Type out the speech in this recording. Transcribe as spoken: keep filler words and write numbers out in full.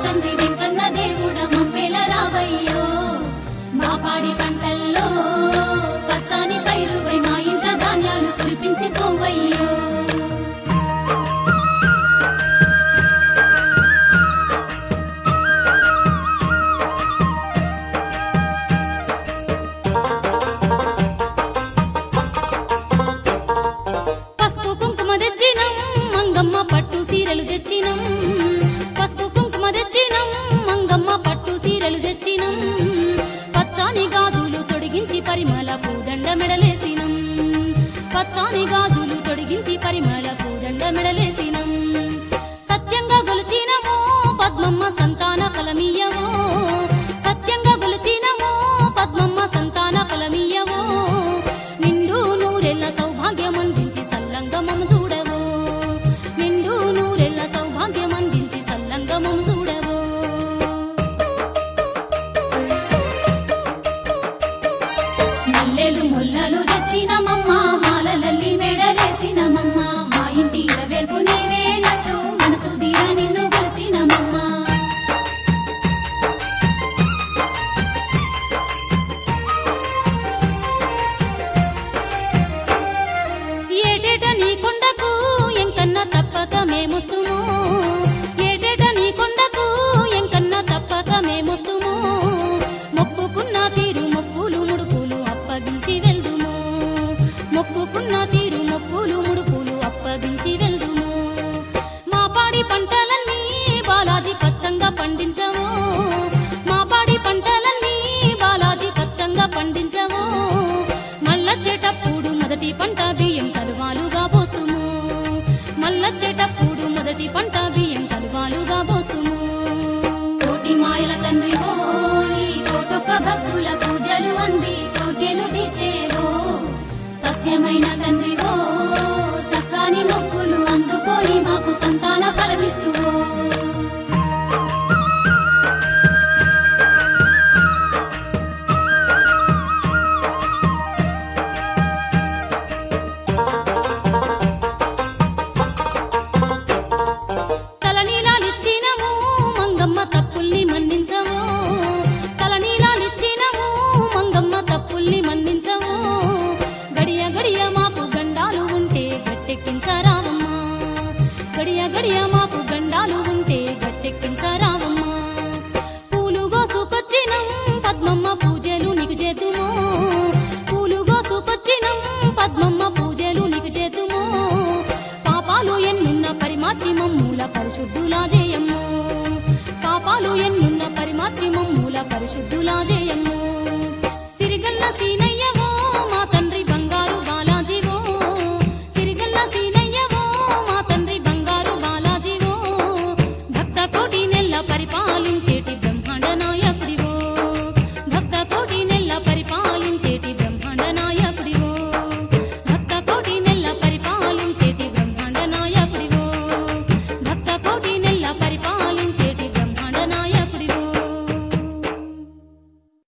తండ్రి వెంకన్న దేవుడ మమ్మేల రావయ్యో మా పాడి పంటల్లో పచ్చని పైరువై మా ఇంట ధాన్యాలు కురిపించిపోవయ్యో పసుపు కుంకుమ తెచ్చినం మంగమ్మ పట్టు సీరలు తెచ్చినం పసుపు కుంకుమ తెచ్చినం మంగమ్మ పట్టు సీరలు తెచ్చినం పచ్చని గాజులు తొడిగించి పరిమళ పూదండ మెడలేసినం పచ్చని గాజులు తొడిగించి పరిమళ పూదండ మెడలేసినం సత్యంగా గొలిచినమో పద్మమ్మ సంతాన ఫలమియ్యవో సత్యంగా గొలిచినమో పద్మమ్మ సంతాన ఫలమియ్యవో నిండు నూరెల్ల సౌభాగ్యం అందించి సల్లంగా మమ చూడవో నిండు నూరెల్ల సౌభాగ్యం అందించి సల్లంగా మమ చూడవో మల్లెలు ముల్లలు తెచ్చినమమ్మ మాలలల్లి మెడలేసినమమ్మ మా ఇంటి వెల్పు నీవేనట్టు మనసు తీర నిన్ను కొలిచినమమ్మ ఏటేట నీ కొండకు ఎంకన్నా తప్పక మేమొస్తుమో ఏటేట నీ కొండకు ఎంకన్నా తప్పక మేమొస్తుమో మొక్కుకున్న తీరు మొక్కులు ముడుపులు అప్పగించి వెళ్దుము మొక్కుకున్న తీరు మొక్కులు ముడుపులు అప్పగించి వెళ్దుము మా పాడి పంటలన్నీ బాలాజీ పచ్చంగా పండించవో మా పాడి పంటలన్నీ బాలాజీ పచ్చంగా పండించవో మల్లచ్చేటప్పుడు మొదటి పంట బియ్యం కలువాలుగా పోతుము మల్లచ్చేటప్పుడు మొదటి పంట బియ్యం కలువాలుగా పోతుము కోటి మాయల తండ్రివో ఈ కోటొక్క భక్తుల పూజలు అంది కోర్కెలు తీర్చేవో సత్యమైన తండ్రివో సక్కాని మొక్కులు అందుకొని మాకు సంతాన ఫలమిస్తువో తలనీలాలిచ్చినము మంగమ్మ తప్పుల్ని మన్నించవో తలనీలాలిచ్చినము మంగమ్మ తప్పుల్ని మన్నించవో గడియ గడియ మాకు గండాలు ఉంటే గట్టెక్కించరావమ్మా గడియ గడియ మాకు గండాలు ఉంటే గట్టెక్కించరావమ్మా పూలు గోసుకొచ్చినం పద్మమ్మ పూజలు నీకు చేతుమో పూలు గోసుకొచ్చినం పద్మమ్మ పూజలు నీకు చేతుమో పాపాలు ఎన్నున్న పరిమార్చి మమ్మూల పరిశుద్ధులా జయమ్ము పాపాలు ఎన్నున్న పరిమార్చి మమ్మూల పరిశుద్ధులా జయమ్ము